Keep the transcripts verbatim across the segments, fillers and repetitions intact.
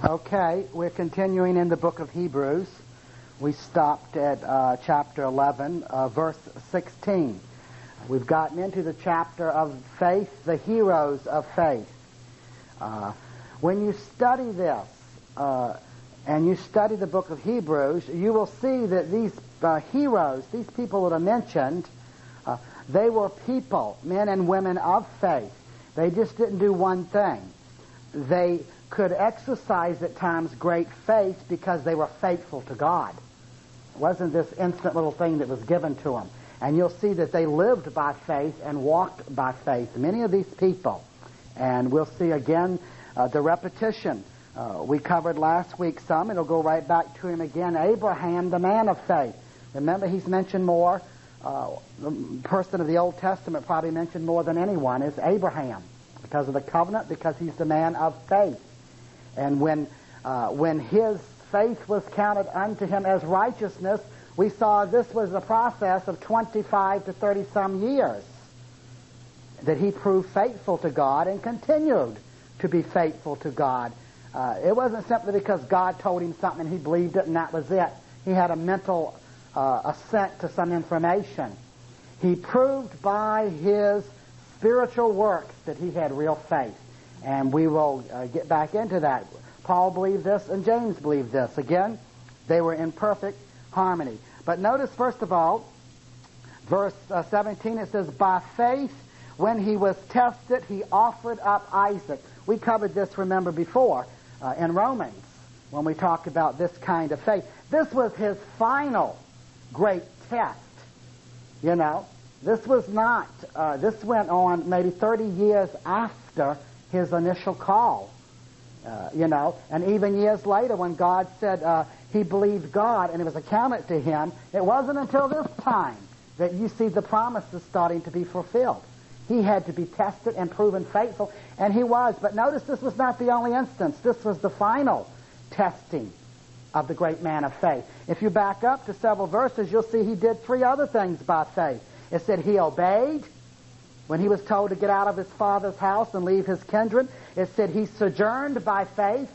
Okay, we're continuing in the book of Hebrews. We stopped at uh, chapter eleven, uh, verse sixteen. We've gotten into the chapter of faith, the heroes of faith. Uh, when you study this, uh, and you study the book of Hebrews, you will see that these uh, heroes, these people that are mentioned, uh, they were people, men and women of faith. They just didn't do one thing. They could exercise at times great faith because they were faithful to God. It wasn't this instant little thing that was given to them. And you'll see that they lived by faith and walked by faith, many of these people. And we'll see again uh, the repetition. Uh, we covered last week some. It'll go right back to him again. Abraham, the man of faith. Remember, he's mentioned more. Uh, the person of the Old Testament probably mentioned more than anyone is Abraham, because of the covenant, because he's the man of faith. And when uh, when his faith was counted unto him as righteousness, we saw this was a process of twenty-five to thirty some years that he proved faithful to God and continued to be faithful to God. Uh, it wasn't simply because God told him something and he believed it and that was it. He had a mental uh, assent to some information. He proved by his spiritual works that he had real faith. And we will uh, get back into that. Paul believed this and James believed this. Again, they were in perfect harmony. But notice, first of all, verse uh, seventeen, it says, by faith, when he was tested, he offered up Isaac. We covered this, remember, before uh, in Romans when we talked about this kind of faith. This was his final great test, you know. This was not, uh, this went on maybe thirty years after his initial call, uh, you know, and even years later when God said uh, he believed God and it was accounted to him, it wasn't until this time that you see the promises starting to be fulfilled. He had to be tested and proven faithful, and he was. But notice this was not the only instance. This was the final testing of the great man of faith. If you back up to several verses, you'll see he did three other things by faith. It said he obeyed when he was told to get out of his father's house and leave his kindred. It said he sojourned by faith.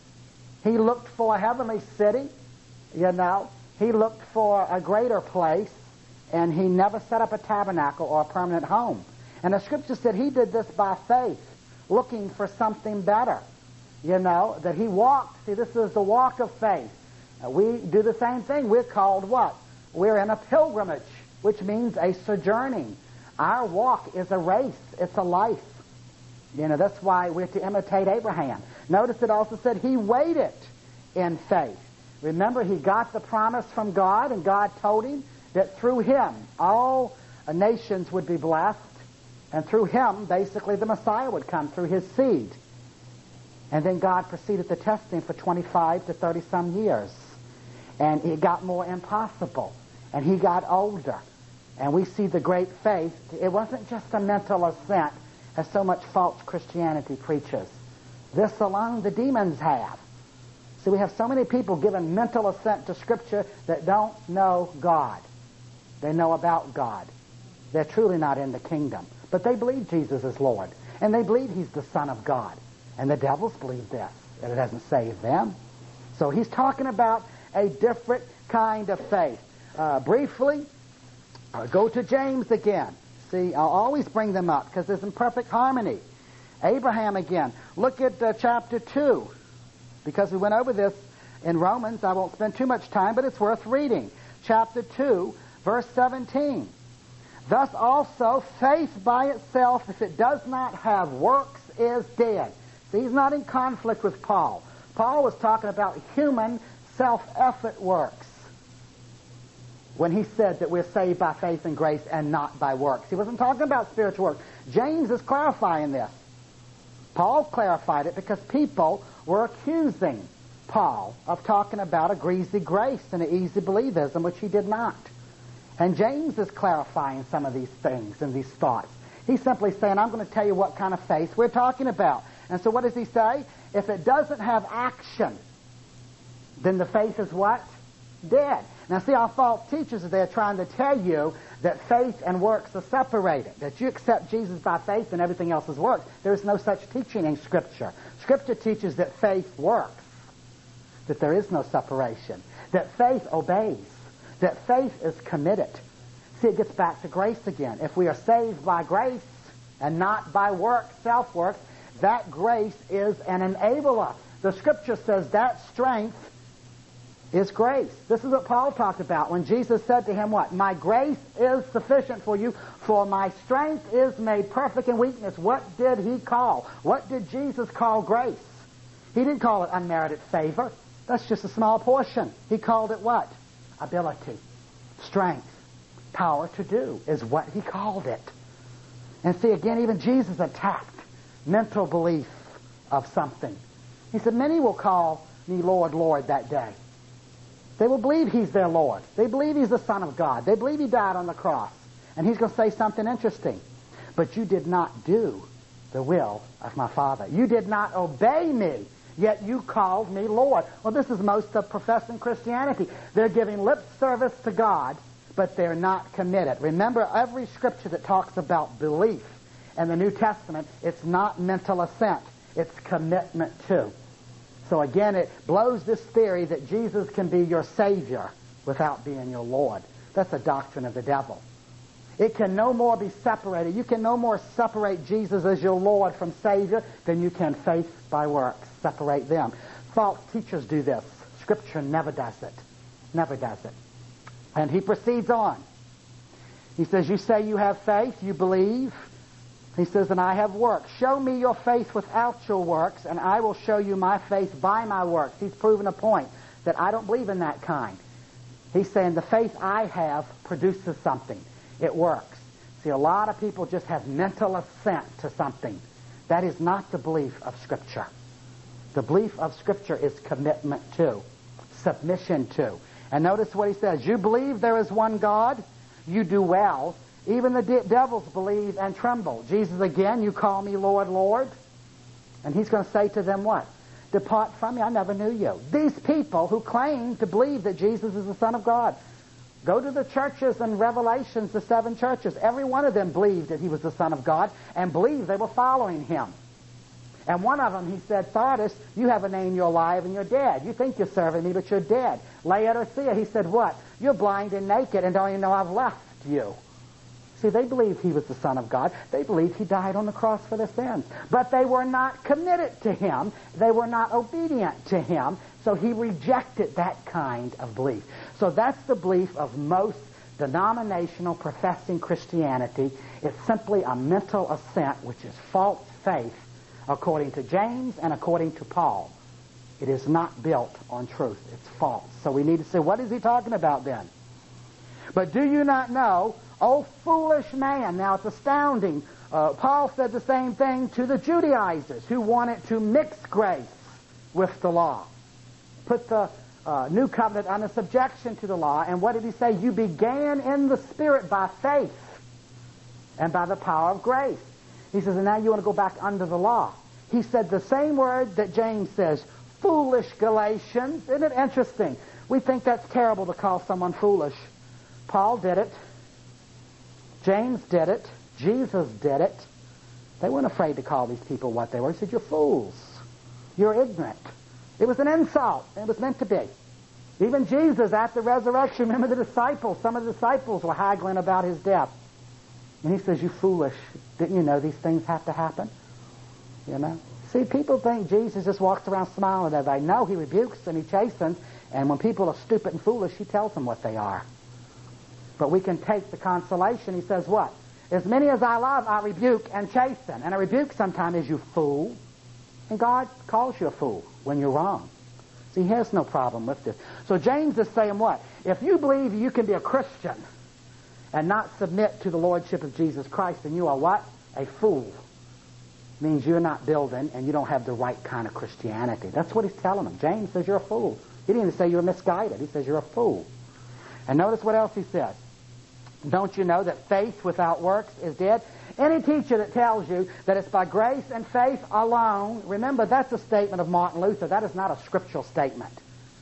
He looked for a heavenly city, you know. He looked for a greater place, and he never set up a tabernacle or a permanent home. And the scripture said he did this by faith, looking for something better, you know, that he walked. See, this is the walk of faith. Uh, we do the same thing. We're called what? We're in a pilgrimage, which means a sojourning. Our walk is a race. It's a life. You know, that's why we're to imitate Abraham. Notice it also said he waited in faith. Remember, he got the promise from God, and God told him that through him all nations would be blessed, and through him, basically, the Messiah would come, through his seed. And then God proceeded to test him for twenty-five to thirty some years. And it got more impossible. And he got older. And we see the great faith. It wasn't just a mental assent, as so much false Christianity preaches. This alone the demons have. See, we have so many people giving mental assent to Scripture that don't know God. They know about God. They're truly not in the kingdom. But they believe Jesus is Lord. And they believe he's the Son of God. And the devils believe this. And it doesn't save them. So he's talking about a different kind of faith. Uh, briefly, I'll go to James again. See, I'll always bring them up because there's in perfect harmony. Abraham again. Look at uh, chapter two. Because we went over this in Romans. I won't spend too much time, but it's worth reading. Chapter two, verse seventeen. Thus also, faith by itself, if it does not have works, is dead. See, he's not in conflict with Paul. Paul was talking about human self-effort works when he said that we're saved by faith and grace and not by works. He wasn't talking about spiritual works. James is clarifying this. Paul clarified it because people were accusing Paul of talking about a greasy grace and an easy believism, which he did not. And James is clarifying some of these things and these thoughts. He's simply saying, I'm going to tell you what kind of faith we're talking about. And so what does he say? If it doesn't have action, then the faith is what? Dead. Now see, our false teachers are there trying to tell you that faith and works are separated, that you accept Jesus by faith and everything else is works. There is no such teaching in Scripture. Scripture teaches that faith works. that there is no separation, that faith obeys, that faith is committed. See, it gets back to grace again. If we are saved by grace and not by work, self-work, that grace is an enabler. The Scripture says that strength is grace. This is what Paul talked about when Jesus said to him, what? My grace is sufficient for you, for my strength is made perfect in weakness. What did he call? What did Jesus call grace? He didn't call it unmerited favor. That's just a small portion. He called it what? Ability, strength, power to do is what he called it. And see, again, even Jesus attacked mental belief of something. He said, many will call me Lord, Lord that day. They will believe he's their Lord. They believe he's the Son of God. They believe he died on the cross. And he's going to say something interesting. But you did not do the will of my Father. You did not obey me, yet you called me Lord. Well, this is most of professing Christianity. They're giving lip service to God, but they're not committed. Remember, every scripture that talks about belief in the New Testament, it's not mental assent. It's commitment to. So again, it blows this theory that Jesus can be your Savior without being your Lord. That's a doctrine of the devil. It can no more be separated. You can no more separate Jesus as your Lord from Savior than you can faith by works. Separate them. False teachers do this. Scripture never does it. Never does it. And he proceeds on. He says, you say you have faith, you believe. He says, and I have works. Show me your faith without your works, and I will show you my faith by my works. He's proven a point that I don't believe in that kind. He's saying the faith I have produces something. It works. See, a lot of people just have mental assent to something. That is not the belief of Scripture. The belief of Scripture is commitment to, submission to. And notice what he says. You believe there is one God, you do well. Even the de- devils believe and tremble. Jesus again, you call me Lord, Lord. And he's going to say to them what? Depart from me, I never knew you. These people who claim to believe that Jesus is the Son of God. Go to the churches in Revelations, the seven churches. Every one of them believed that he was the Son of God and believed they were following him. And one of them, he said, Sardis, you have a name, you're alive and you're dead. You think you're serving me, but you're dead. Laodicea, he said, what? You're blind and naked and don't even know I've left you. See, they believed he was the Son of God. They believed he died on the cross for their sins. But they were not committed to him. They were not obedient to him. So he rejected that kind of belief. So that's the belief of most denominational professing Christianity. It's simply a mental assent, which is false faith, according to James and according to Paul. It is not built on truth. It's false. So we need to say, what is he talking about then? But do you not know, O foolish man? Now it's astounding. Uh, Paul said the same thing to the Judaizers who wanted to mix grace with the law. Put the uh, new covenant under subjection to the law. And what did he say? You began in the Spirit by faith and by the power of grace. He says, and now you want to go back under the law. He said the same word that James says, foolish Galatians. Isn't it interesting? We think that's terrible to call someone foolish. Paul did it. James did it. Jesus did it. They weren't afraid to call these people what they were. He said, you're fools. You're ignorant. It was an insult. It was meant to be. Even Jesus, at the resurrection, remember the disciples. Some of the disciples were haggling about his death. And he says, you foolish. Didn't you know these things have to happen? You know? See, people think Jesus just walks around smiling at everybody. No, he rebukes and he chastens. And when people are stupid and foolish, he tells them what they are. But we can take the consolation. He says what? As many as I love, I rebuke and chasten. And a rebuke sometimes is you fool. And God calls you a fool when you're wrong. See, he has no problem with this. So James is saying what? If you believe you can be a Christian and not submit to the Lordship of Jesus Christ, then you are what? A fool. Means you're not building and you don't have the right kind of Christianity. That's what he's telling them. James says you're a fool. He didn't even say you're misguided. He says you're a fool. And notice what else he says. Don't you know that faith without works is dead? Any teacher that tells you that it's by grace and faith alone, remember that's a statement of Martin Luther. That is not a scriptural statement.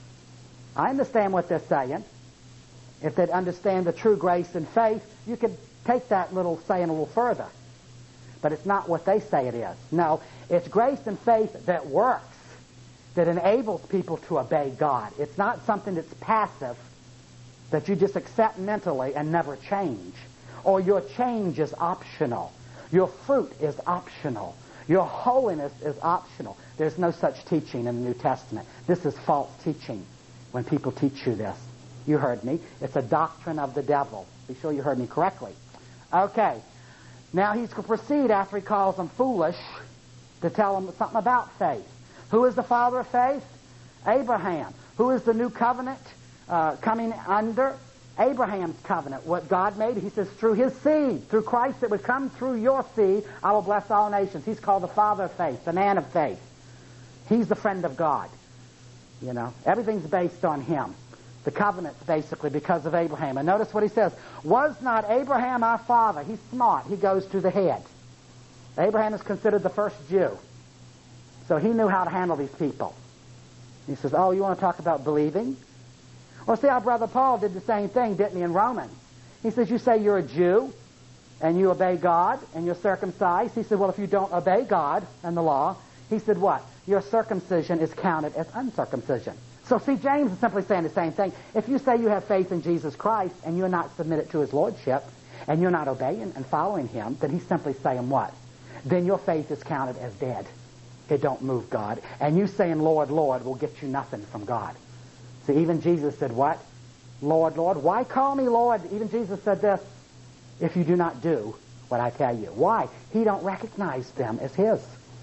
I understand what they're saying. If they'd understand the true grace and faith, you could take that little saying a little further. But it's not what they say it is. No, it's grace and faith that works. that enables people to obey God. It's not something that's passive, that you just accept mentally and never change. Or your change is optional. Your fruit is optional. Your holiness is optional. There's no such teaching in the New Testament. This is false teaching when people teach you this. You heard me. It's a doctrine of the devil. Be sure you heard me correctly. Okay. Now he's going to proceed after he calls them foolish to tell them something about faith. Who is the father of faith? Abraham. Who is the new covenant uh, coming under? Abraham's covenant. What God made, he says, through his seed, through Christ that would come through your seed, I will bless all nations. He's called the father of faith, the man of faith. He's the friend of God. You know, everything's based on him. The covenant's basically because of Abraham. And notice what he says. Was not Abraham our father? He's smart. He goes to the head. Abraham is considered the first Jew. So he knew how to handle these people. He says, oh, you want to talk about believing? Well, see, our brother Paul did the same thing, didn't he, in Romans? He says, you say you're a Jew, and you obey God, and you're circumcised. He said, well, if you don't obey God and the law, he said what? Your circumcision is counted as uncircumcision. So, see, James is simply saying the same thing. If you say you have faith in Jesus Christ, and you're not submitted to his lordship, and you're not obeying and following him, then he's simply saying what? Then your faith is counted as dead. It don't move God. And you saying, Lord, Lord, will get you nothing from God. See, even Jesus said what? Lord, Lord. Why call me Lord? Even Jesus said this, if you do not do what I tell you. Why? He don't recognize them as his.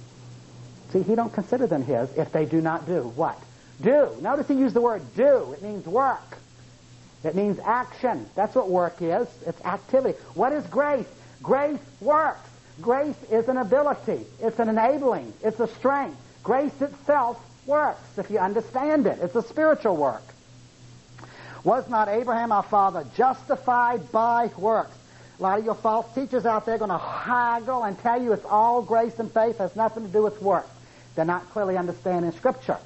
See, he don't consider them his if they do not do what? Do. Notice he used the word do. It means work. It means action. That's what work is. It's activity. What is grace? Grace works. Grace is an ability. It's an enabling. It's a strength. Grace itself works, if you understand it. It's a spiritual work. Was not Abraham our father justified by works? A lot of your false teachers out there are going to haggle and tell you it's all grace and faith, has nothing to do with works. They're not clearly understanding Scripture.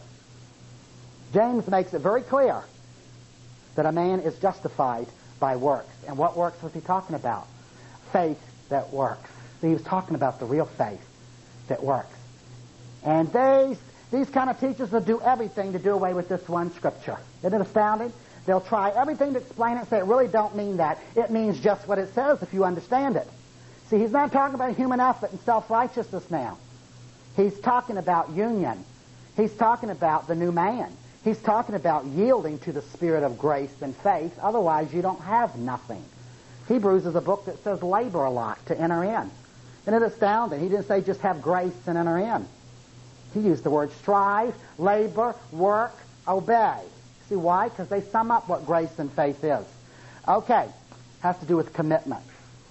James makes it very clear that a man is justified by works. And what works was he talking about? Faith that works. See, he was talking about the real faith that works. And they, these kind of teachers will do everything to do away with this one Scripture. Isn't it astounding? They'll try everything to explain it and say it really don't mean that. It means just what it says if you understand it. See, he's not talking about human effort and self-righteousness now. He's talking about union. He's talking about the new man. He's talking about yielding to the spirit of grace and faith. Otherwise, you don't have nothing. Hebrews is a book that says labor a lot to enter in. Isn't it astounding? He didn't say just have grace and enter in. He used the word strive, labor, work, obey. See why? Because they sum up what grace and faith is. Okay. Has to do with commitment.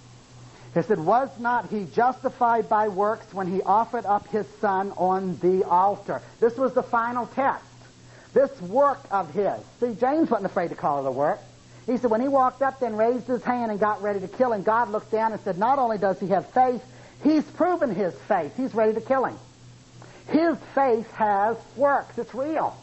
He said, was not he justified by works when he offered up his son on the altar? This was the final test. This work of his. See, James wasn't afraid to call it a work. He said when he walked up there and raised his hand and got ready to kill him, God looked down and said, not only does he have faith, he's proven his faith. He's ready to kill him. His faith has works. It's real.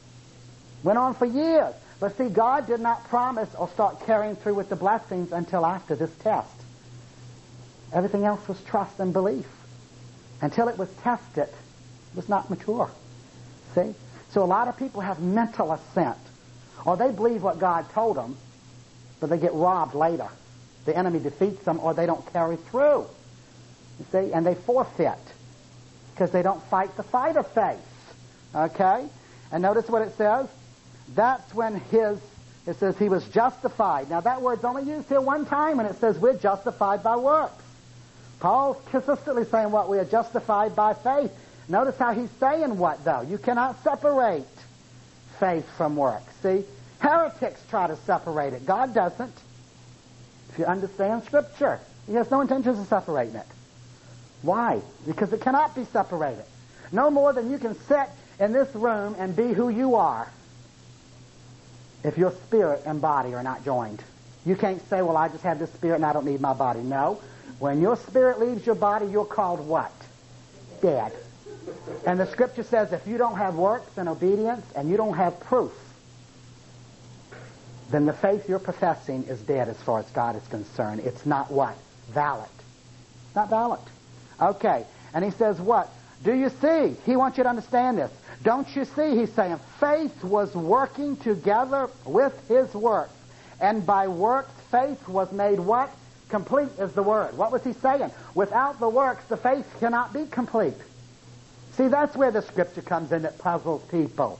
Went on for years. But see, God did not promise or start carrying through with the blessings until after this test. Everything else was trust and belief. Until it was tested, it was not mature. See? So a lot of people have mental assent. Or they believe what God told them, but they get robbed later. The enemy defeats them, or they don't carry through. You see? And they forfeit because they don't fight the fight of faith. Okay? And notice what it says. That's when his, it says he was justified. Now that word's only used here one time, and it says we're justified by works. Paul's consistently saying what? We are justified by faith. Notice how he's saying what, though? You cannot separate faith from works. See? Heretics try to separate it. God doesn't. If you understand Scripture, he has no intentions of separating it. Why? Because it cannot be separated. No more than you can sit in this room and be who you are if your spirit and body are not joined. You can't say, well, I just have this spirit and I don't need my body. No. When your spirit leaves your body, you're called what? Dead. And the Scripture says if you don't have works and obedience and you don't have proof, then the faith you're professing is dead as far as God is concerned. It's not what? Valid. Not valid. Okay. And he says what? Do you see? He wants you to understand this. Don't you see, he's saying, faith was working together with his works. And by works, faith was made what? Complete is the word. What was he saying? Without the works, the faith cannot be complete. See, that's where the scripture comes in that puzzles people.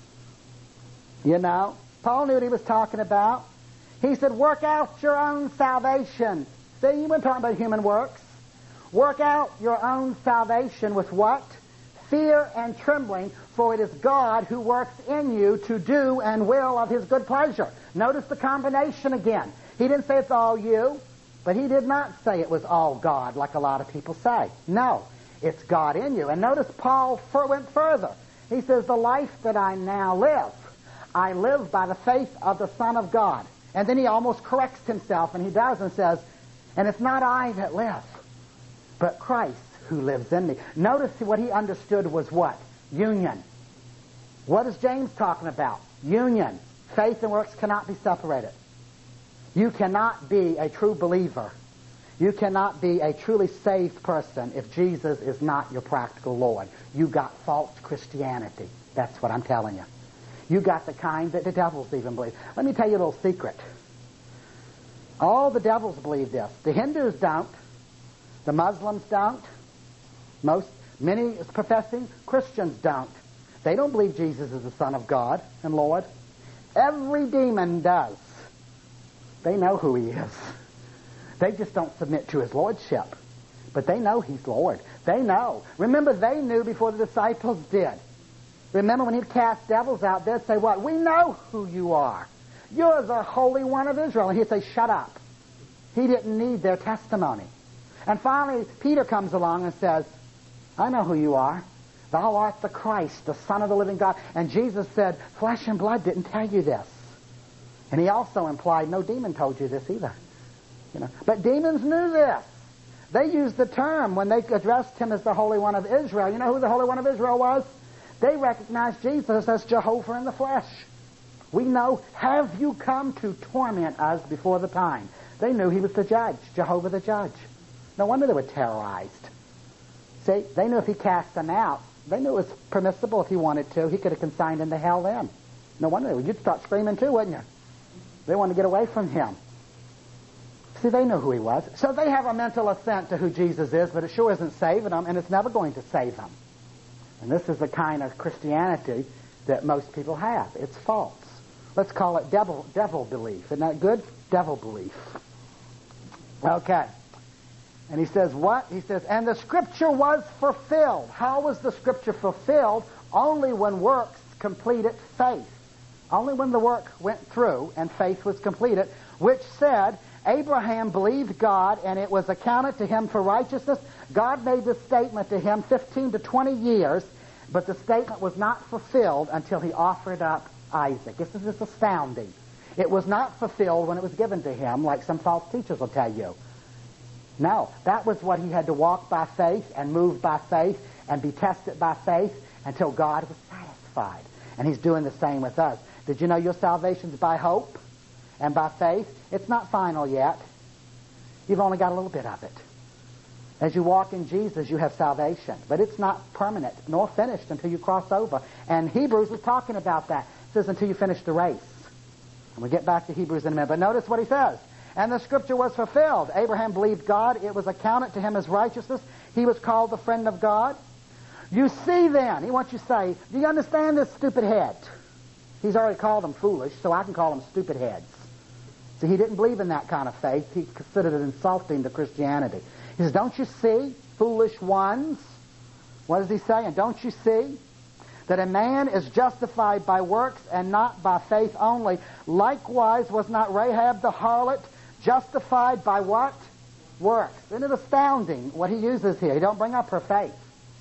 You know, Paul knew what he was talking about. He said, work out your own salvation. See, he wasn't talking about human works. Work out your own salvation with what? Fear and trembling, for it is God who works in you to do and will of his good pleasure. Notice the combination again. He didn't say it's all you, but he did not say it was all God like a lot of people say. No, it's God in you. And notice Paul went further. He says, the life that I now live, I live by the faith of the Son of God. And then he almost corrects himself, and he does, and says, and it's not I that live, but Christ who lives in me. Notice what he understood was what? Union. What is James talking about? Union. Faith and works cannot be separated. You cannot be a true believer. You cannot be a truly saved person if Jesus is not your practical Lord. You got false Christianity. That's what I'm telling you. You got the kind that the devils even believe. Let me tell you a little secret. All the devils believe this. The Hindus don't. The Muslims don't. Most, many professing Christians don't. They don't believe Jesus is the Son of God and Lord. Every demon does. They know who he is. They just don't submit to his lordship. But they know he's Lord. They know. Remember, they knew before the disciples did. Remember when he'd cast devils out, they'd say, what? We know who you are. You're the Holy One of Israel. And he'd say, shut up. He didn't need their testimony. And finally, Peter comes along and says, I know who you are. Thou art the Christ, the Son of the living God. And Jesus said, flesh and blood didn't tell you this. And he also implied, no demon told you this either. You know, but demons knew this. They used the term when they addressed him as the Holy One of Israel. You know who the Holy One of Israel was? They recognized Jesus as Jehovah in the flesh. We know, have you come to torment us before the time? They knew he was the judge, Jehovah the judge. No wonder they were terrorized. See, they knew if he cast them out, they knew it was permissible if he wanted to. He could have consigned them to hell then. No wonder they would. You'd start screaming too, wouldn't you? They wanted to get away from him. See, they knew who he was. So they have a mental assent to who Jesus is, but it sure isn't saving them, and it's never going to save them. And this is the kind of Christianity that most people have. It's false. Let's call it devil, devil belief. Isn't that good? Devil belief. Okay. And he says what? He says, and the Scripture was fulfilled. How was the Scripture fulfilled? Only when works completed faith. Only when the work went through and faith was completed, which said, Abraham believed God, and it was accounted to him for righteousness. God made this statement to him fifteen to twenty years, but the statement was not fulfilled until he offered up Isaac. This is just astounding. It was not fulfilled when it was given to him, like some false teachers will tell you. No, that was what he had to walk by faith and move by faith and be tested by faith until God was satisfied. And he's doing the same with us. Did you know your salvation's by hope and by faith? It's not final yet. You've only got a little bit of it. As you walk in Jesus, you have salvation. But it's not permanent nor finished until you cross over. And Hebrews was talking about that. It says until you finish the race. And we'll get back to Hebrews in a minute. But notice what he says. And the Scripture was fulfilled. Abraham believed God. It was accounted to him as righteousness. He was called the friend of God. You see then, he wants you to say, do you understand this stupid head? He's already called them foolish, so I can call them stupid heads. See, he didn't believe in that kind of faith. He considered it insulting to Christianity. He says, don't you see, foolish ones? What is he saying? Don't you see that a man is justified by works and not by faith only? Likewise was not Rahab the harlot justified by what? Works. Isn't it astounding what he uses here? He don't bring up her faith.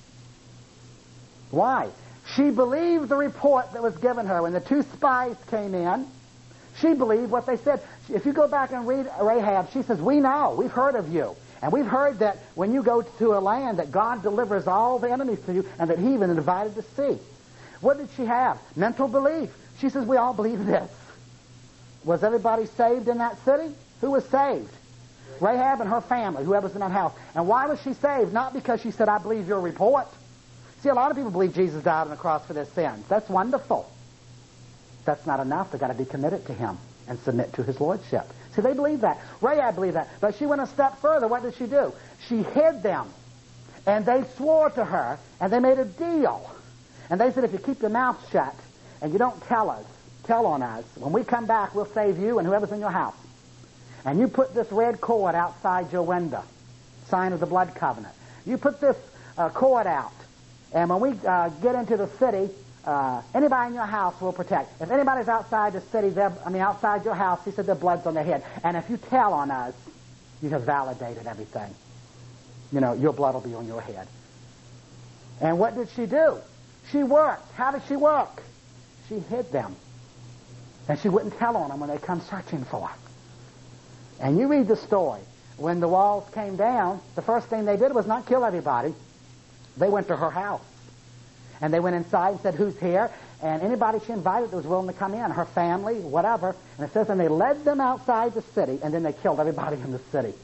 Why? She believed the report that was given her. When the two spies came in, she believed what they said. If you go back and read Rahab, she says, we know, we've heard of you. And we've heard that when you go to a land that God delivers all the enemies to you and that he even divided the sea. What did she have? Mental belief. She says, we all believe this. Was everybody saved in that city? Who was saved? Rahab and her family, whoever's in that house. And why was she saved? Not because she said, I believe your report. See, a lot of people believe Jesus died on the cross for their sins. That's wonderful. That's not enough. They've got to be committed to him and submit to his lordship. See, they believe that. Rahab believed that. But she went a step further. What did she do? She hid them. And they swore to her, and they made a deal. And they said, if you keep your mouth shut and you don't tell us, tell on us, when we come back, we'll save you and whoever's in your house. And you put this red cord outside your window, sign of the blood covenant. You put this uh, cord out, and when we uh, get into the city, uh, anybody in your house will protect. If anybody's outside the city, they're- I mean outside your house, he said their blood's on their head. And if you tell on us, you have validated everything. You know, your blood will be on your head. And what did she do? She worked. How did she work? She hid them. And she wouldn't tell on them when they come searching for her. And you read the story. When the walls came down, the first thing they did was not kill everybody. They went to her house. And they went inside and said, who's here? And anybody she invited that was willing to come in, her family, whatever. And it says, and they led them outside the city, and then they killed everybody in the city.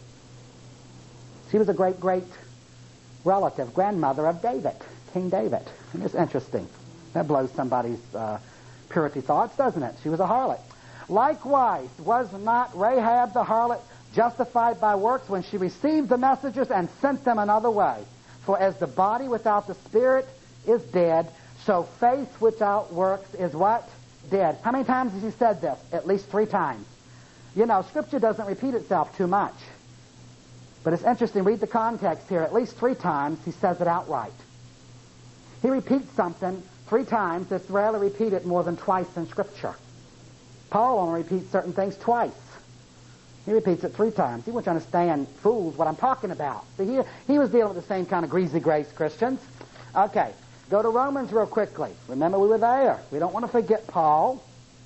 She was a great, great relative, grandmother of David, King David. And it's interesting. That blows somebody's uh, purity thoughts, doesn't it? She was a harlot. Likewise, was not Rahab the harlot justified by works when she received the messengers and sent them another way? For as the body without the spirit is dead, so faith without works is what? Dead. How many times has he said this? At least three times. You know, Scripture doesn't repeat itself too much. But it's interesting, read the context here. At least three times he says it outright. He repeats something three times. It's rarely repeated more than twice in Scripture. Paul only repeats certain things twice. He repeats it three times. He wants you to understand, fools, what I'm talking about. See, he, he was dealing with the same kind of greasy grace Christians. Okay, go to Romans real quickly. Remember, we were there. We don't want to forget Paul.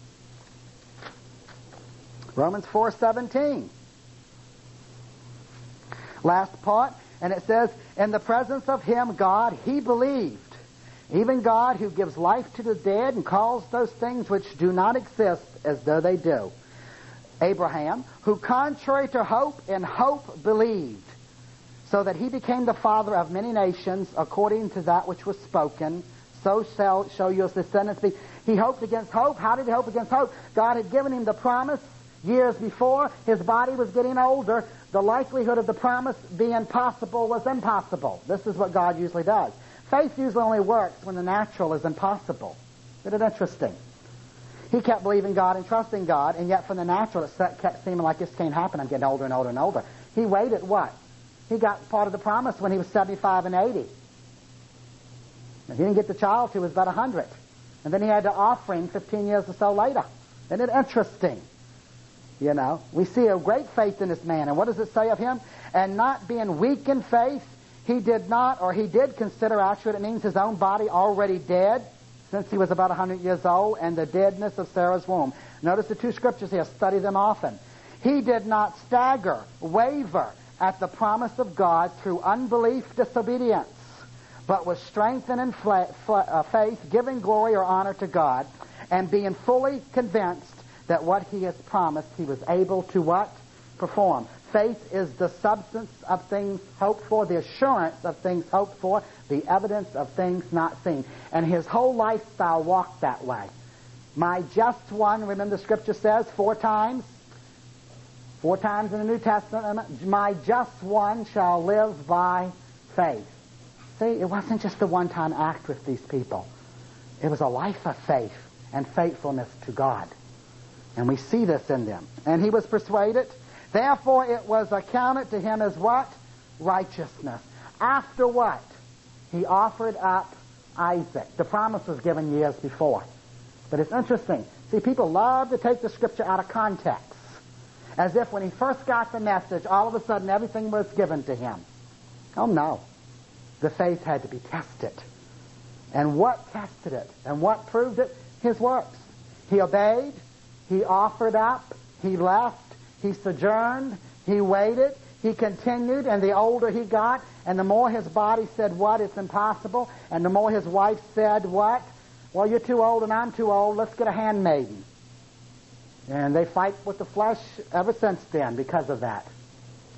Romans four seventeen. Last part, and it says, in the presence of him, God, he believed. Even God who gives life to the dead and calls those things which do not exist as though they do. Abraham, who contrary to hope, in hope believed, so that he became the father of many nations, according to that which was spoken, so shall show your descendants be. He hoped against hope. How did he hope against hope? God had given him the promise years before. His body was getting older. The likelihood of the promise being possible was impossible. This is what God usually does. Faith usually only works when the natural is impossible. Isn't it interesting? He kept believing God and trusting God, and yet from the natural it kept seeming like this can't happen. I'm getting older and older and older. He waited what? He got part of the promise when he was seventy-five and eighty. And he didn't get the child till he was about one hundred. And then he had to offer him fifteen years or so later. Isn't it interesting? You know, we see a great faith in this man. And what does it say of him? And not being weak in faith, he did not, or he did consider, actually it means his own body already dead, since he was about one hundred years old, and the deadness of Sarah's womb. Notice the two scriptures here. Study them often. He did not stagger, waver at the promise of God through unbelief, disobedience, but was strengthened in fla- fla- uh, faith, giving glory or honor to God, and being fully convinced that what he has promised he was able to what? Perform. Faith is the substance of things hoped for, the assurance of things hoped for, the evidence of things not seen. And his whole lifestyle walked that way. My just one, remember the scripture says four times? Four times in the New Testament, my just one shall live by faith. See, it wasn't just a one-time act with these people. It was a life of faith and faithfulness to God. And we see this in them. And he was persuaded. Therefore it was accounted to him as what? Righteousness. After what? He offered up Isaac. The promise was given years before. But it's interesting. See, people love to take the scripture out of context. As if when he first got the message, all of a sudden everything was given to him. Oh no. The faith had to be tested. And what tested it? And what proved it? His works. He obeyed. He offered up. He left. He sojourned. He waited. He continued. And the older he got, and the more his body said, what? It's impossible. And the more his wife said, what? Well, you're too old and I'm too old. Let's get a handmaiden. And they fight with the flesh ever since then because of that.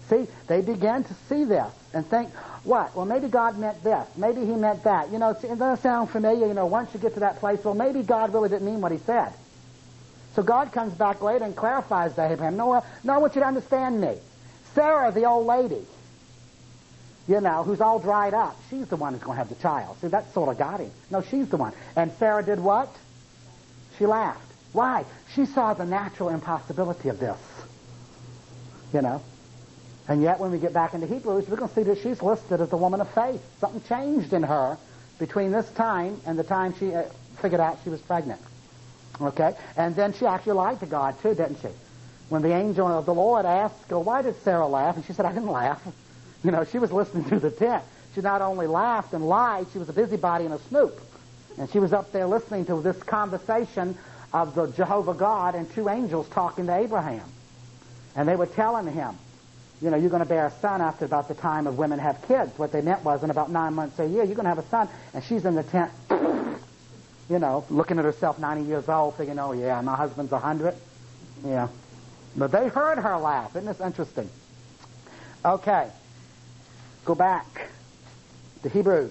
See, they began to see this and think, what? Well, maybe God meant this. Maybe he meant that. You know, it doesn't sound familiar. You know, once you get to that place, well, maybe God really didn't mean what he said. So God comes back later and clarifies to Abraham, no, no, I want you to understand me. Sarah, the old lady, you know, who's all dried up, she's the one who's going to have the child. See, that sort of got him. No, she's the one. And Sarah did what? She laughed. Why? She saw the natural impossibility of this. You know? And yet, when we get back into Hebrews, we're going to see that she's listed as a woman of faith. Something changed in her between this time and the time she uh, figured out she was pregnant. Okay? And then she actually lied to God, too, didn't she? When the angel of the Lord asked her, why did Sarah laugh? And she said, I didn't laugh. You know, she was listening through the tent. She not only laughed and lied, she was a busybody and a snoop. And she was up there listening to this conversation of the Jehovah God and two angels talking to Abraham. And they were telling him, you know, you're going to bear a son after about the time of women have kids. What they meant was in about nine months a year, you're going to have a son. And she's in the tent, you know, looking at herself ninety years old, thinking, oh, yeah, my husband's one hundred. Yeah. But they heard her laugh. Isn't this interesting? Okay. Go back to Hebrews.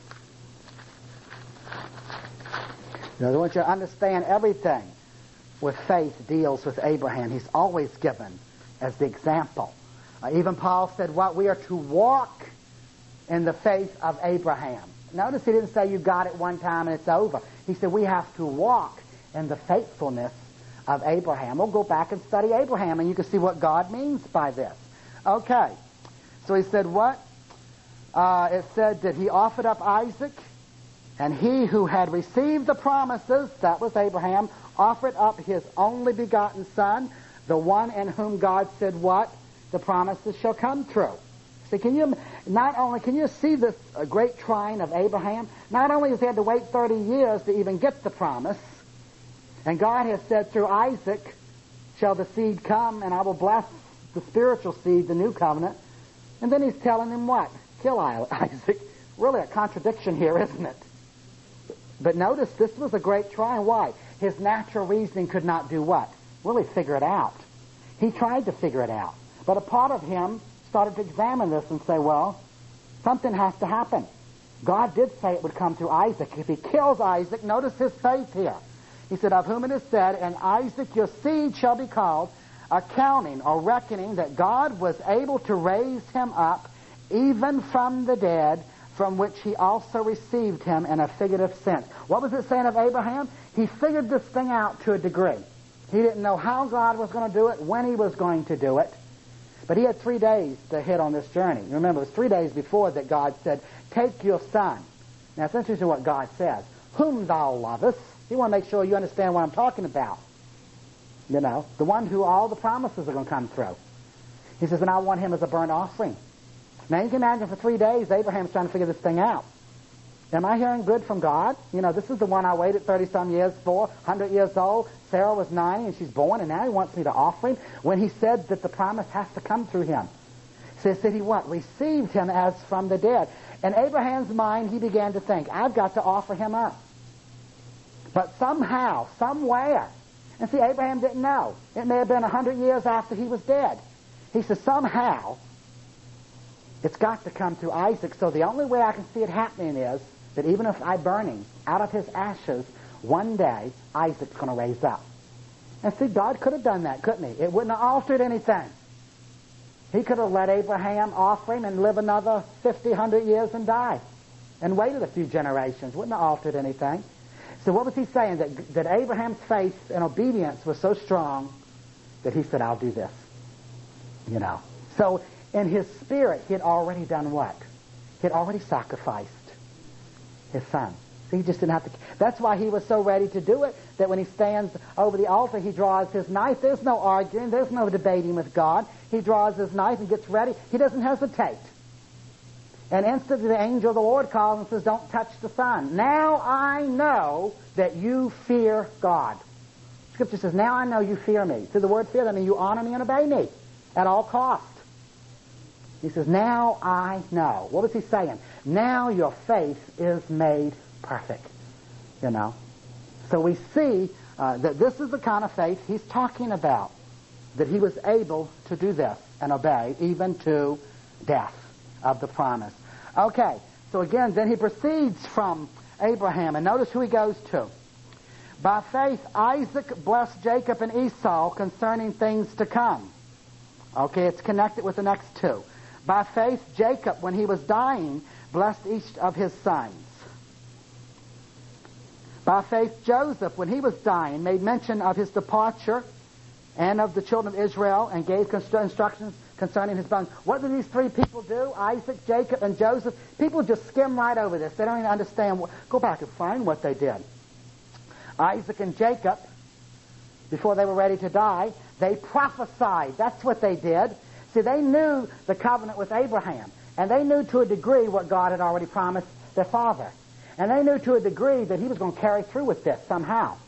Now, I want you to understand everything with faith deals with Abraham. He's always given as the example. Uh, even Paul said, what? We are to walk in the faith of Abraham. Notice he didn't say you got it one time and it's over. He said we have to walk in the faithfulness of Abraham. We'll go back and study Abraham and you can see what God means by this. Okay. So he said what? Uh, it said that he offered up Isaac, and he who had received the promises, that was Abraham, offered up his only begotten son, the one in whom God said what? The promises shall come true. See, can you not only can you see this uh, great trying of Abraham? Not only has he had to wait thirty years to even get the promise, and God has said through Isaac shall the seed come, and I will bless the spiritual seed, the new covenant. And then he's telling him what? Kill Isaac. Really a contradiction here, isn't it? But notice this was a great trying. Why? His natural reasoning could not do what? Really figure it out. He tried to figure it out. But a part of him started to examine this and say, well, something has to happen. God did say it would come through Isaac. If he kills Isaac, notice his faith here. He said, of whom it is said, and Isaac your seed shall be called, accounting or reckoning that God was able to raise him up even from the dead, from which he also received him in a figurative sense. What was it saying of Abraham? He figured this thing out to a degree. He didn't know how God was going to do it, when he was going to do it. But he had three days to hit on this journey. You remember, it was three days before that God said, take your son. Now, it's interesting what God says. Whom thou lovest. You want to make sure you understand what I'm talking about. You know, the one who all the promises are going to come through. He says, and I want him as a burnt offering. Now, you can imagine for three days, Abraham's trying to figure this thing out. Am I hearing good from God? You know, this is the one I waited thirty-some years for, one hundred years old. Sarah was ninety and she's born, and now he wants me to offer him when he said that the promise has to come through him. So said he what? Received him as from the dead. In Abraham's mind, he began to think, I've got to offer him up. But somehow, somewhere, and see, Abraham didn't know. It may have been one hundred years after he was dead. He said, somehow, it's got to come through Isaac. So the only way I can see it happening is that even if I burn him out of his ashes, one day Isaac's going to raise up. And see, God could have done that, couldn't he? It wouldn't have altered anything. He could have let Abraham offer him and live another fifty, one hundred years and die. And waited a few generations. Wouldn't have altered anything. So what was he saying? That, that Abraham's faith and obedience was so strong that he said, I'll do this. You know. So in his spirit, he had already done what? He had already sacrificed his son. So he just didn't have to. That's why he was so ready to do it, that when he stands over the altar, he draws his knife. There's no arguing. There's no debating with God. He draws his knife and gets ready. He doesn't hesitate. And instantly the angel of the Lord calls and says, don't touch the son. Now I know that you fear God. Scripture says, now I know you fear me. See the word fear, that means you honor me and obey me at all cost. He says, now I know. What was he saying? Now your faith is made perfect. You know. So we see uh, that this is the kind of faith he's talking about. That he was able to do this. and obey, even to death of the promise. Okay, so again, then he proceeds from Abraham, and notice who he goes to. By faith, Isaac blessed Jacob and Esau concerning things to come. Okay, it's connected with the next two. By faith, Jacob, when he was dying, blessed each of his sons. By faith, Joseph, when he was dying, made mention of his departure and of the children of Israel and gave instructions concerning his bones. What do these three people do? Isaac, Jacob, and Joseph. People just skim right over this. They don't even understand. What, go back and find what they did. Isaac and Jacob, before they were ready to die, they prophesied. That's what they did. See, they knew the covenant with Abraham, and they knew to a degree what God had already promised their father. And they knew to a degree that he was going to carry through with this somehow.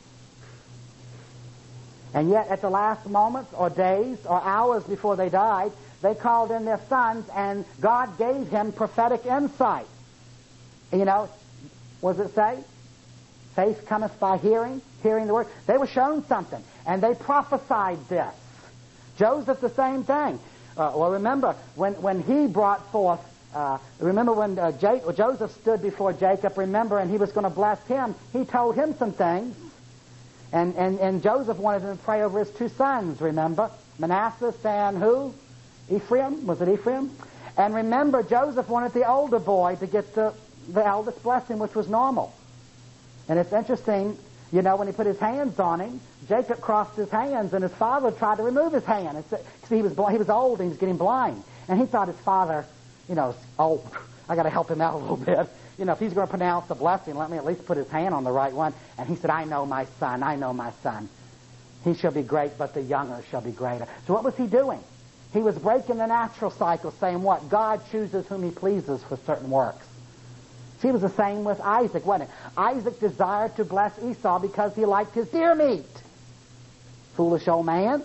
And yet, at the last moments, or days, or hours before they died, they called in their sons, and God gave him prophetic insight. You know, what does it say? Faith cometh by hearing, hearing the word. They were shown something, and they prophesied this. Joseph, the same thing. Uh, well, remember, when, when he brought forth, uh, remember when uh, J- Joseph stood before Jacob, remember, and he was going to bless him, he told him some things. And, and, and Joseph wanted him to pray over his two sons, remember? Manasseh and who? Ephraim? Was it Ephraim? And remember, Joseph wanted the older boy to get the, the eldest blessing, which was normal. And it's interesting, you know, when he put his hands on him, Jacob crossed his hands, and his father tried to remove his hand. And so, see, he was, he was old, and he was getting blind. And he thought his father, you know, oh, I got to help him out a little bit. You know, if he's going to pronounce the blessing, let me at least put his hand on the right one. And he said, I know my son, I know my son. He shall be great, but the younger shall be greater. So what was he doing? He was breaking the natural cycle, saying what? God chooses whom he pleases for certain works. He was the same with Isaac, wasn't it? Isaac desired to bless Esau because he liked his deer meat. Foolish old man.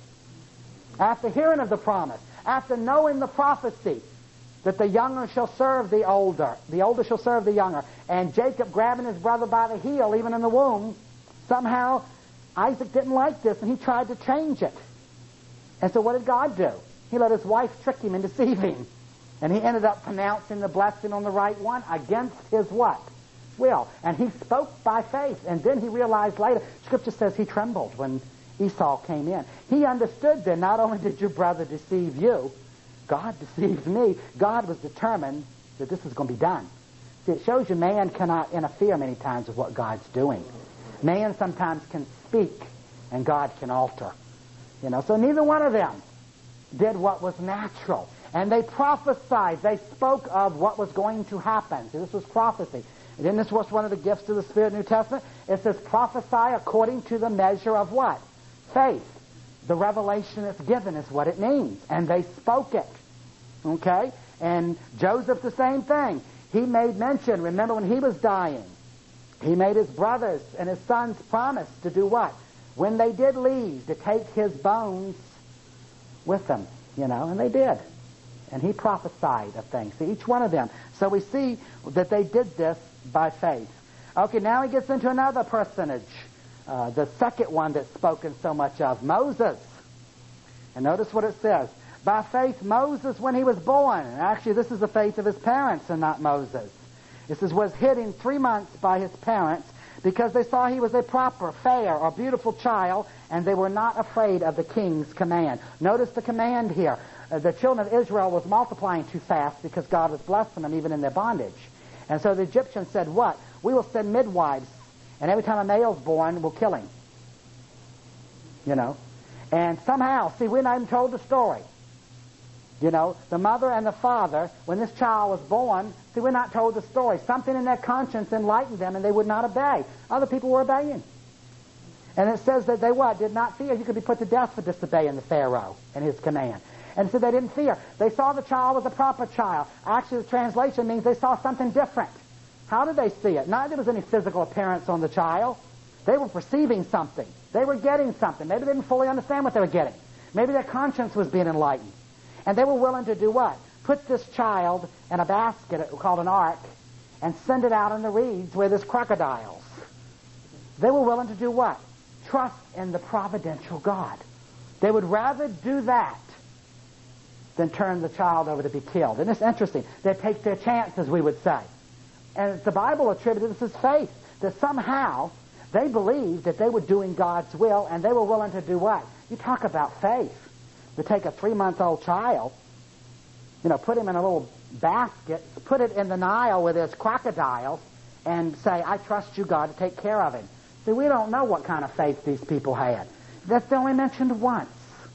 After hearing of the promise, after knowing the prophecy, that the younger shall serve the older. The older shall serve the younger. And Jacob grabbing his brother by the heel, even in the womb, somehow Isaac didn't like this, and he tried to change it. And so what did God do? He let his wife trick him and deceive him. And he ended up pronouncing the blessing on the right one against his what? Will. And he spoke by faith. And then he realized later, Scripture says he trembled when Esau came in. He understood then, not only did your brother deceive you, God deceived me. God was determined that this was going to be done. See, it shows you man cannot interfere many times with what God's doing. Man sometimes can speak, and God can alter. You know, so neither one of them did what was natural. And they prophesied. They spoke of what was going to happen. See, this was prophecy. And then this was one of the gifts of the Spirit in the New Testament. It says prophesy according to the measure of what? Faith. The revelation that's given is what it means. And they spoke it. Okay? And Joseph, the same thing. He made mention, remember when he was dying, he made his brothers and his sons promise to do what? When they did leave, to take his bones with them. You know, and they did. And he prophesied of things. See, each one of them. So we see that they did this by faith. Okay, now he gets into another personage. Uh, the second one that's spoken so much of, Moses. And notice what it says. By faith, Moses, when he was born, and actually this is the faith of his parents and not Moses. It says, was hidden three months by his parents because they saw he was a proper, fair, or beautiful child, and they were not afraid of the king's command. Notice the command here. Uh, the children of Israel was multiplying too fast because God was blessing them even in their bondage. And so the Egyptians said, what? We will send midwives, and every time a male's born, we'll kill him. You know? And somehow, see, we're not even told the story. You know, the mother and the father, when this child was born, see, we're not told the story. Something in their conscience enlightened them, and they would not obey. Other people were obeying. And it says that they what? Did not fear. You could be put to death for disobeying the Pharaoh and his command. And so they didn't fear. They saw the child was a proper child. Actually, the translation means they saw something different. How did they see it? Not that there was any physical appearance on the child. They were perceiving something. They were getting something. Maybe they didn't fully understand what they were getting. Maybe their conscience was being enlightened. And they were willing to do what? Put this child in a basket called an ark and send it out in the reeds where there's crocodiles. They were willing to do what? Trust in the providential God. They would rather do that than turn the child over to be killed. And it's interesting. They take their chances, we would say. And the Bible attributed this as faith, that somehow they believed that they were doing God's will, and they were willing to do what? You talk about faith. To take a three-month-old child, you know, put him in a little basket, put it in the Nile where there's crocodiles, and say, I trust you, God, to take care of him. See, we don't know what kind of faith these people had. That's only mentioned once.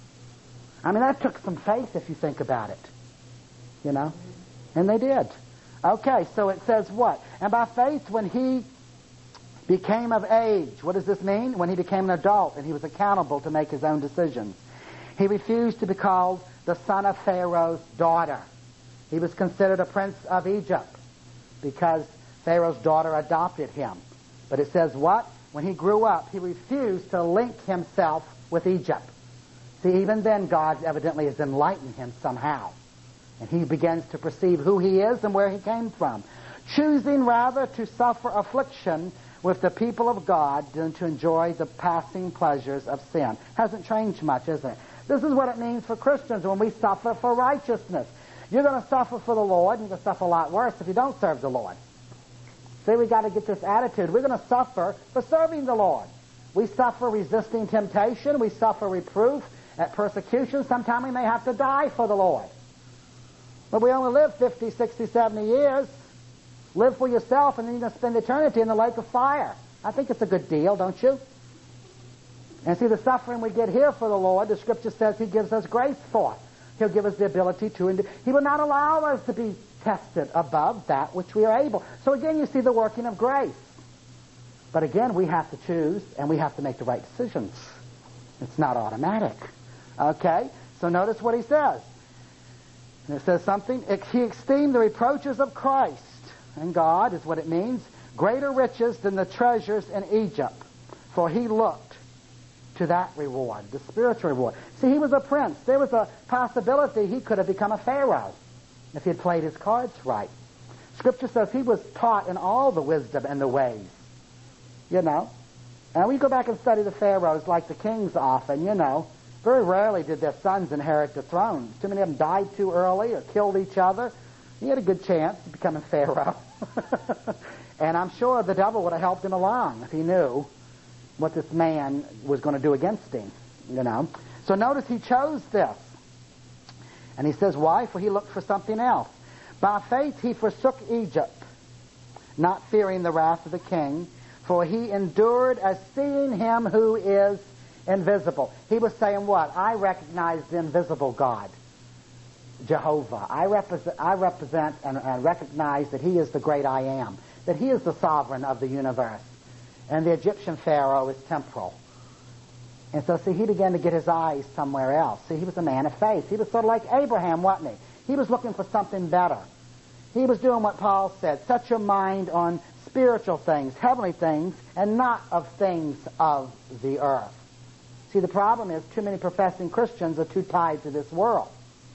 I mean, that took some faith if you think about it. You know? And they did. Okay, so it says what? And by faith, when he became of age, what does this mean? When he became an adult and he was accountable to make his own decisions. He refused to be called the son of Pharaoh's daughter. He was considered a prince of Egypt because Pharaoh's daughter adopted him. But it says what? When he grew up, he refused to link himself with Egypt. See, even then, God evidently has enlightened him somehow. And he begins to perceive who he is and where he came from. Choosing rather to suffer affliction with the people of God than to enjoy the passing pleasures of sin. Hasn't changed much, is it? This is what it means for Christians when we suffer for righteousness. You're going to suffer for the Lord, and you're going to suffer a lot worse if you don't serve the Lord. See, we've got to get this attitude. We're going to suffer for serving the Lord. We suffer resisting temptation. We suffer reproof at persecution. Sometimes we may have to die for the Lord. But we only live fifty, sixty, seventy years. Live for yourself, and then you're going to spend eternity in the lake of fire. I think it's a good deal, don't you? And see, the suffering we get here for the Lord, the Scripture says He gives us grace for. He'll give us the ability to endure. He will not allow us to be tested above that which we are able. So again, you see the working of grace. But again, we have to choose, and we have to make the right decisions. It's not automatic. Okay? So notice what he says. And it says something. He esteemed the reproaches of Christ, and God is what it means, greater riches than the treasures in Egypt, for he looked to that reward, the spiritual reward. See, he was a prince. There was a possibility he could have become a pharaoh if he had played his cards right. Scripture says he was taught in all the wisdom and the ways. You know. And we go back and study the pharaohs like the kings often, you know. Very rarely did their sons inherit the throne. Too many of them died too early or killed each other. He had a good chance to become a pharaoh. And I'm sure the devil would have helped him along if he knew what this man was going to do against him, you know. So notice he chose this. And he says, why? For he looked for something else. By faith he forsook Egypt, not fearing the wrath of the king, for he endured as seeing him who is invisible. He was saying what? I recognize the invisible God, Jehovah. I represent, I represent and, and recognize that he is the great I am, that he is the sovereign of the universe. And the Egyptian Pharaoh is temporal. And so, see, he began to get his eyes somewhere else. See, he was a man of faith. He was sort of like Abraham, wasn't he? He was looking for something better. He was doing what Paul said, set your mind on spiritual things, heavenly things, and not of things of the earth. See, the problem is too many professing Christians are too tied to this world.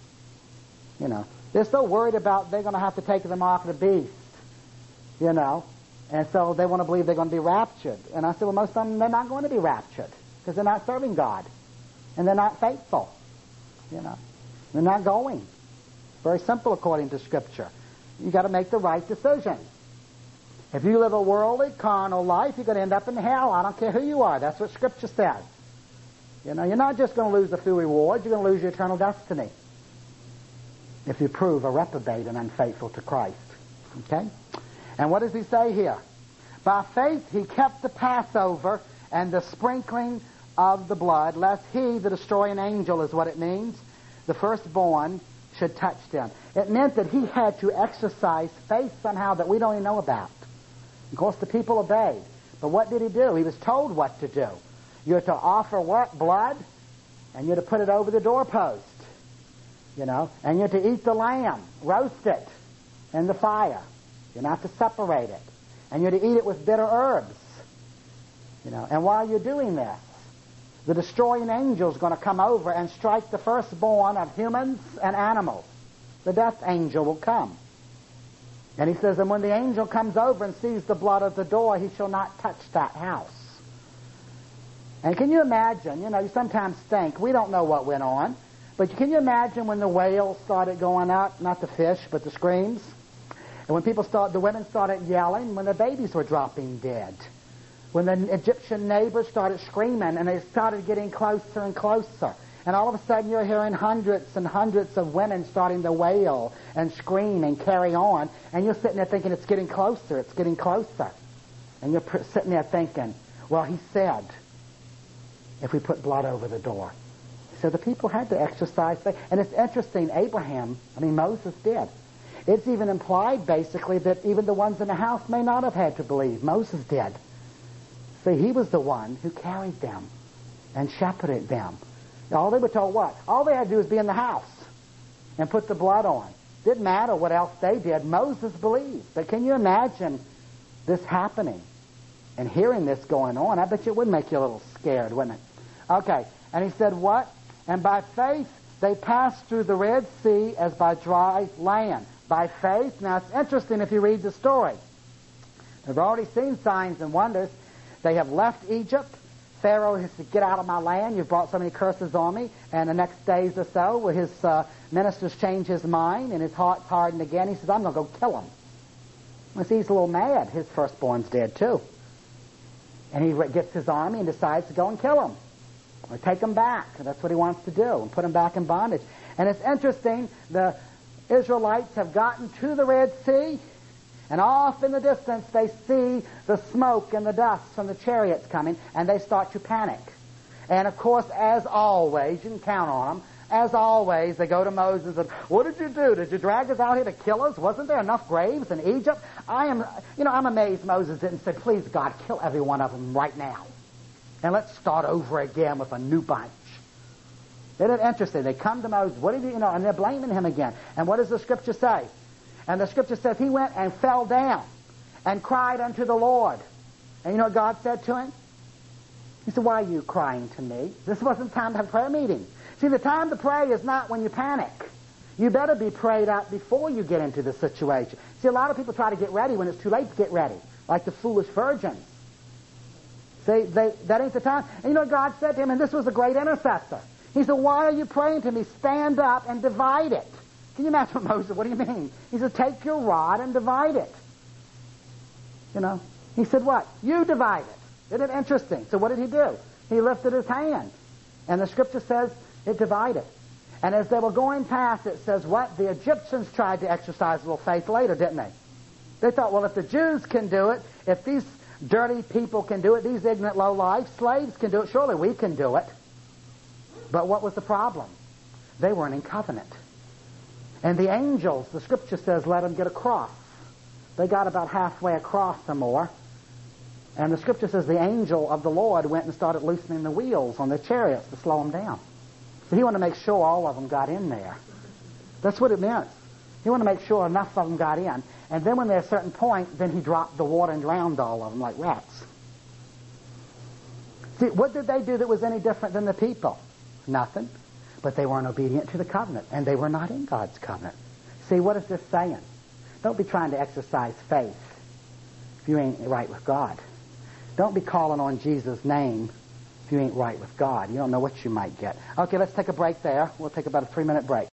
You know, they're so worried about they're going to have to take the mark of the beast, you know. And so they want to believe they're going to be raptured. And I said, well, most of them, they're not going to be raptured because they're not serving God. And they're not faithful. You know, they're not going. Very simple according to Scripture. You've got to make the right decision. If you live a worldly, carnal life, you're going to end up in hell. I don't care who you are. That's what Scripture says. You know, you're not just going to lose a few rewards. You're going to lose your eternal destiny if you prove a reprobate and unfaithful to Christ. Okay? And what does he say here? By faith he kept the Passover and the sprinkling of the blood, lest he, the destroying angel is what it means, the firstborn, should touch them. It meant that he had to exercise faith somehow that we don't even know about. Of course, the people obeyed. But what did he do? He was told what to do. You're to offer what? Blood, and you're to put it over the doorpost. You know, and you're to eat the lamb, roast it in the fire. You're not to separate it. And you're to eat it with bitter herbs. You know, and while you're doing this, the destroying angel is going to come over and strike the firstborn of humans and animals. The death angel will come. And he says, and when the angel comes over and sees the blood of the door, he shall not touch that house. And can you imagine, you know, you sometimes think, we don't know what went on. But can you imagine when the wails started going up, not the fish, but the screams? And when people start, the women started yelling, when the babies were dropping dead. When the Egyptian neighbors started screaming and they started getting closer and closer. And all of a sudden you're hearing hundreds and hundreds of women starting to wail and scream and carry on. And you're sitting there thinking it's getting closer, it's getting closer. And you're pr- sitting there thinking, well, he said, if we put blood over the door. So the people had to exercise faith. And it's interesting, Abraham, I mean Moses did. It's even implied basically that even the ones in the house may not have had to believe. Moses did. See, he was the one who carried them and shepherded them. All they were told what? All they had to do was be in the house and put the blood on. Didn't matter what else they did. Moses believed. But can you imagine this happening and hearing this going on? I bet you it would make you a little scared, wouldn't it? Okay. And he said what? And by faith they passed through the Red Sea as by dry land. By faith. Now it's interesting if you read the story. They've already seen signs and wonders. They have left Egypt. Pharaoh has said, get out of my land. You've brought so many curses on me. And the next days or so, where his uh, ministers change his mind and his heart's hardened again, he says, I'm going to go kill him. Well, see, he's a little mad. His firstborn's dead too. And he gets his army and decides to go and kill him. Or take him back. That's what he wants to do. And put him back in bondage. And it's interesting, the Israelites have gotten to the Red Sea. And off in the distance, they see the smoke and the dust from the chariots coming, and they start to panic. And, of course, as always, you can count on them, as always, they go to Moses and, what did you do? Did you drag us out here to kill us? Wasn't there enough graves in Egypt? I am, you know, I'm amazed Moses didn't say, please, God, kill every one of them right now. And let's start over again with a new bunch. Isn't it interesting? They come to Moses, what did you, you know, and they're blaming him again. And what does the Scripture say? And the Scripture says he went and fell down and cried unto the Lord. And you know what God said to him? He said, why are you crying to me? This wasn't time to have a prayer meeting. See, the time to pray is not when you panic. You better be prayed out before you get into the situation. See, a lot of people try to get ready when it's too late to get ready, like the foolish virgins. See, they, that ain't the time. And you know what God said to him? And this was a great intercessor. He said, why are you praying to me? Stand up and divide it. Can you imagine what Moses, what do you mean? He said, take your rod and divide it. You know, he said what? You divide it. Isn't it interesting? So what did he do? He lifted his hand. And the Scripture says it divided. And as they were going past, it says what? The Egyptians tried to exercise a little faith later, didn't they? They thought, well, if the Jews can do it, if these dirty people can do it, these ignorant low-life slaves can do it, surely we can do it. But what was the problem? They weren't in covenant. And the angels, the Scripture says, let them get across. They got about halfway across or more. And the Scripture says the angel of the Lord went and started loosening the wheels on the chariots to slow them down. So he wanted to make sure all of them got in there. That's what it meant. He wanted to make sure enough of them got in. And then when they're at a certain point, then he dropped the water and drowned all of them like rats. See, what did they do that was any different than the people? Nothing. But they weren't obedient to the covenant, and they were not in God's covenant. See, what is this saying? Don't be trying to exercise faith if you ain't right with God. Don't be calling on Jesus' name if you ain't right with God. You don't know what you might get. Okay, let's take a break there. We'll take about a three-minute break.